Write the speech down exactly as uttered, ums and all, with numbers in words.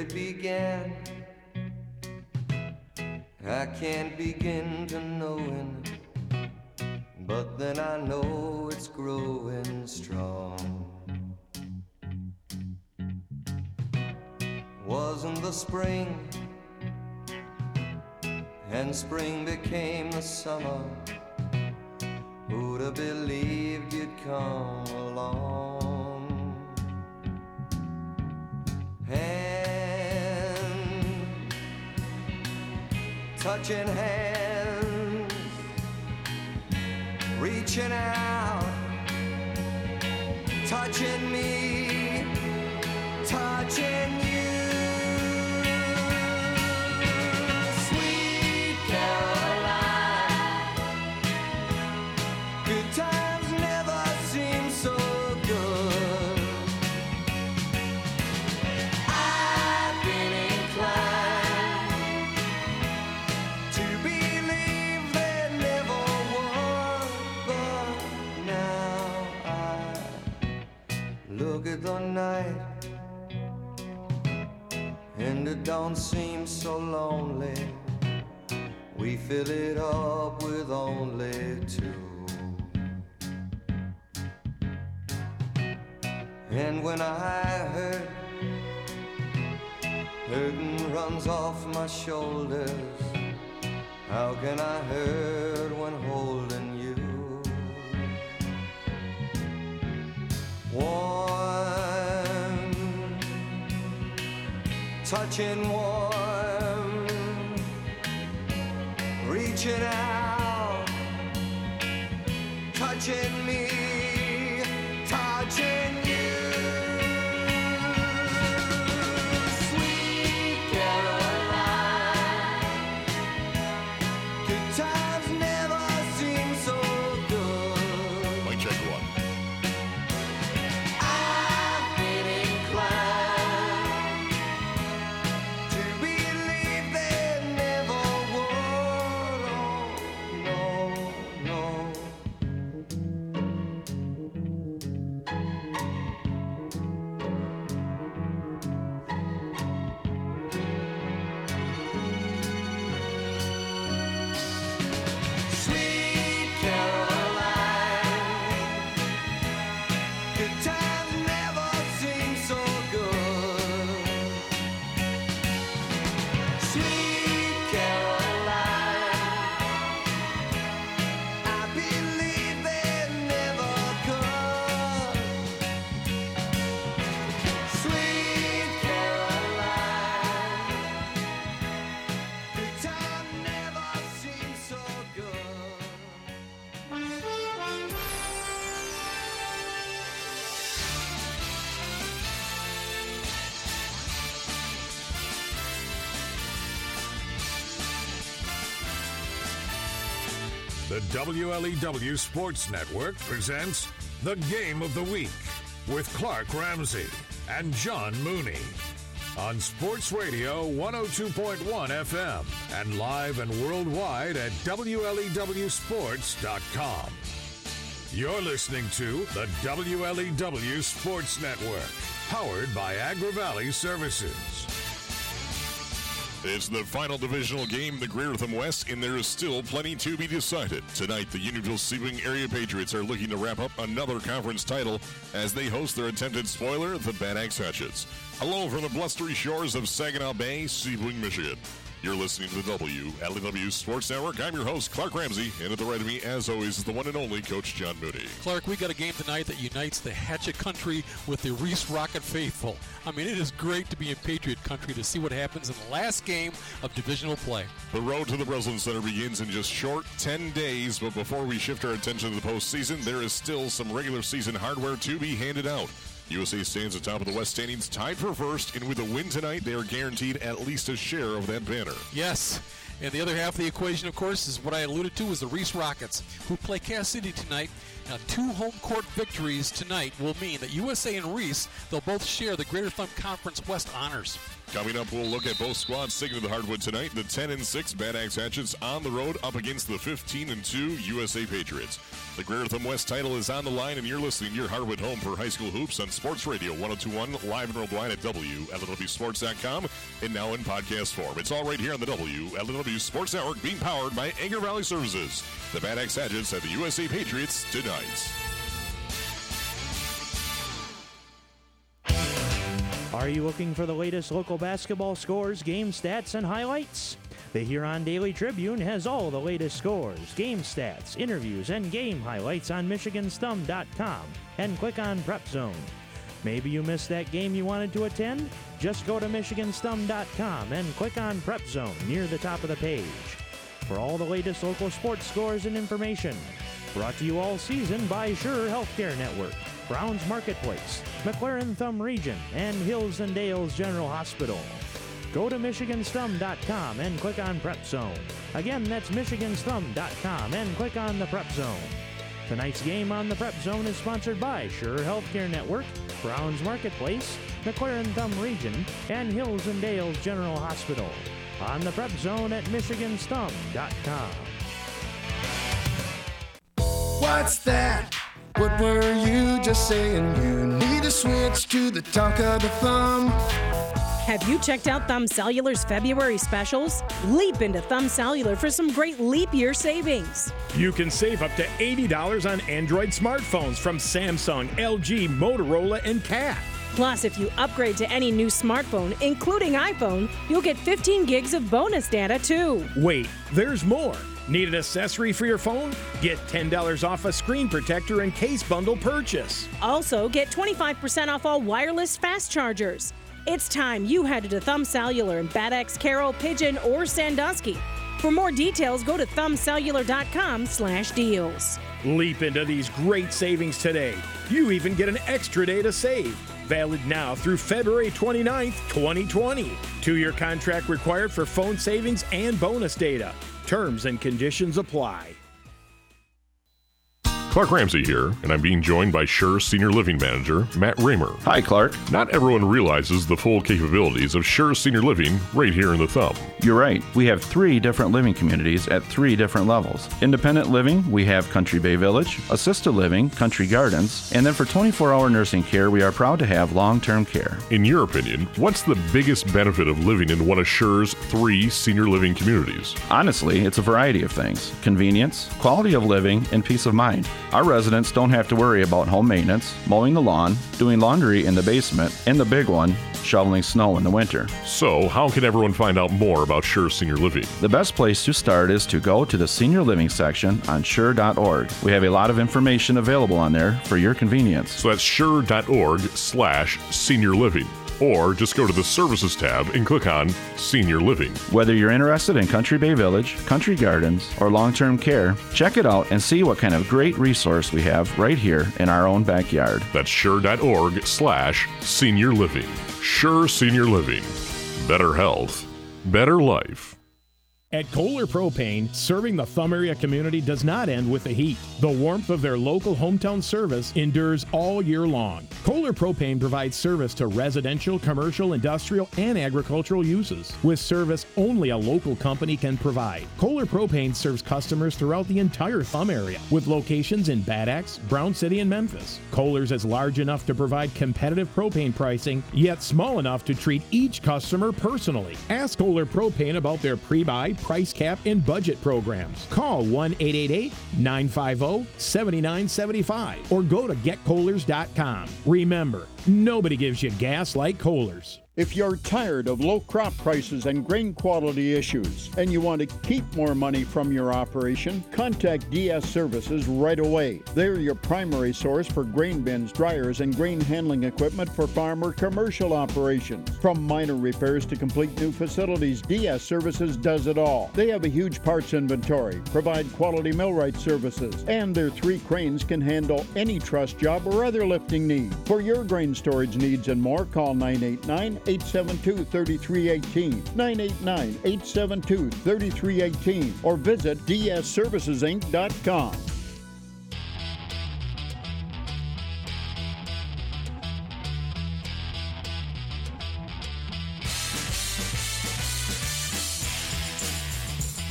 it began. I can't begin to knowing, but then I know it's growing strong. Wasn't the spring, and spring became the summer. Who'd have believed you'd come along? Hand, touching hands, reaching out, touching me, touching you. Sweet Caroline, good times never seem so good. I've been inclined to believe there never was, but now I look at the night and it don't seem so lonely. We fill it up with only two. And when I hurt, hurting runs off my shoulders. How can I hurt when holding you? Warm, touching warm, reaching out, touching me, touching you. Sweet Caroline, good times never seem so good. Mic check one. I've been inclined to believe there never would. Oh, no, no. Sweet Caroline, good times never seem so good. Sweet Caroline, I believe they never could. Sweet Caroline, good time never seems so good. The W L E W Sports Network presents The Game of the Week with Clark Ramsey and John Mooney on Sports Radio one oh two point one F M and live and worldwide at W L E W sports dot com. You're listening to the W L E W Sports Network, powered by Agri Valley Services. It's the final divisional game, the Greer Latham West, and there is still plenty to be decided. Tonight, the Unionville-Sebring Area Patriots are looking to wrap up another conference title as they host their attempted spoiler, the Bad Axe Hatchets. Hello from the blustery shores of Saginaw Bay, Sebring, Michigan. You're listening to the W L E W Sports Network. I'm your host, Clark Ramsey, and at the right of me, as always, is the one and only Coach John Mooney. Clark, we got a game tonight that unites the Hatchet Country with the Reese Rocket faithful. I mean, it is great to be in Patriot Country to see what happens in the last game of divisional play. The road to the Breslin Center begins in just short ten days, but before we shift our attention to the postseason, there is still some regular season hardware to be handed out. U S A stands atop of the West standings, tied for first, and with a win tonight, they are guaranteed at least a share of that banner. Yes, and the other half of the equation, of course, is what I alluded to, is the Reese Rockets, who play Cass City tonight. Now, two home court victories tonight will mean that U S A and Reese, they'll both share the Greater Thumb Conference West honors. Coming up, we'll look at both squads sticking to the hardwood tonight. The ten and six Bad Axe Hatchets on the road up against the fifteen and two U S A Patriots. The Greater Thumb West title is on the line, and you're listening to your hardwood home for high school hoops on Sports Radio one oh two point one, live and worldwide at W L L W sports dot com, and now in podcast form. It's all right here on the W L L W Sports Network, being powered by Anchor Valley Services. The Bad Axe Hatchets at the U S A Patriots tonight. Are you looking for the latest local basketball scores, game stats, and highlights? The Huron Daily Tribune has all the latest scores, game stats, interviews, and game highlights on Michigan's Thumb dot com and click on Prep Zone. Maybe you missed that game you wanted to attend? Just go to Michigan's Thumb dot com and click on Prep Zone near the top of the page. For all the latest local sports scores and information. Brought to you all season by Sure Healthcare Network, Browns Marketplace, McLaren Thumb Region, and Hills and Dales General Hospital. Go to Michigan's Thumb dot com and click on Prep Zone. Again, that's Michigan's Thumb dot com and click on the Prep Zone. Tonight's game on the Prep Zone is sponsored by Sure Healthcare Network, Browns Marketplace, McLaren Thumb Region, and Hills and Dales General Hospital. On the Prep Zone at Michigan's Thumb dot com. What's that? What were you just saying? You need to switch to the talk of the thumb. Have you checked out Thumb Cellular's February specials? Leap into Thumb Cellular for some great leap year savings. You can save up to eighty dollars on Android smartphones from Samsung, L G, Motorola, and Cat. Plus, if you upgrade to any new smartphone, including iPhone, you'll get fifteen gigs of bonus data too. Wait, there's more. Need an accessory for your phone? Get ten dollars off a screen protector and case bundle purchase. Also, get twenty-five percent off all wireless fast chargers. It's time you headed to Thumb Cellular in Bad Axe, Carroll, Pigeon, or Sandusky. For more details, go to thumb cellular dot com slash deals. Leap into these great savings today. You even get an extra day to save. Valid now through February twenty-ninth, twenty twenty. Two-year contract required for phone savings and bonus data. Terms and conditions apply. Clark Ramsey here, and I'm being joined by Sure Senior Living Manager Matt Raymer. Hi, Clark. Not everyone realizes the full capabilities of Sure Senior Living right here in the Thumb. You're right. We have three different living communities at three different levels. Independent living, we have Country Bay Village. Assisted living, Country Gardens. And then for twenty-four hour nursing care, we are proud to have long-term care. In your opinion, what's the biggest benefit of living in one of Sure's three senior living communities? Honestly, it's a variety of things. Convenience, quality of living, and peace of mind. Our residents don't have to worry about home maintenance, mowing the lawn, doing laundry in the basement, and the big one, shoveling snow in the winter. So, how can everyone find out more about Sure Senior Living? The best place to start is to go to the Senior Living section on sure dot org. We have a lot of information available on there for your convenience. So that's sure dot org slash senior living. Or just go to the Services tab and click on Senior Living. Whether you're interested in Country Bay Village, Country Gardens, or long-term care, check it out and see what kind of great resource we have right here in our own backyard. That's sure dot org slash senior living. Sure Senior Living. Better health. Better life. At Kohler Propane, serving the Thumb area community does not end with the heat. The warmth of their local hometown service endures all year long. Kohler Propane provides service to residential, commercial, industrial, and agricultural uses, with service only a local company can provide. Kohler Propane serves customers throughout the entire Thumb area, with locations in Bad Axe, Brown City, and Memphis. Kohler's is large enough to provide competitive propane pricing, yet small enough to treat each customer personally. Ask Kohler Propane about their pre-buy, price cap, and budget programs. Call one eight eight eight, nine five zero, seven nine seven five or go to get kohlers dot com. Remember, nobody gives you gas like Kohler's. If you're tired of low crop prices and grain quality issues and you want to keep more money from your operation, contact D S Services right away. They're your primary source for grain bins, dryers, and grain handling equipment for farm or commercial operations. From minor repairs to complete new facilities, D S Services does it all. They have a huge parts inventory, provide quality millwright services, and their three cranes can handle any truss job or other lifting need. For your grain storage needs and more, call nine eight nine, eight seven two, three three one eight, nine eight nine, eight seven two, three three one eight, or visit d s services inc dot com.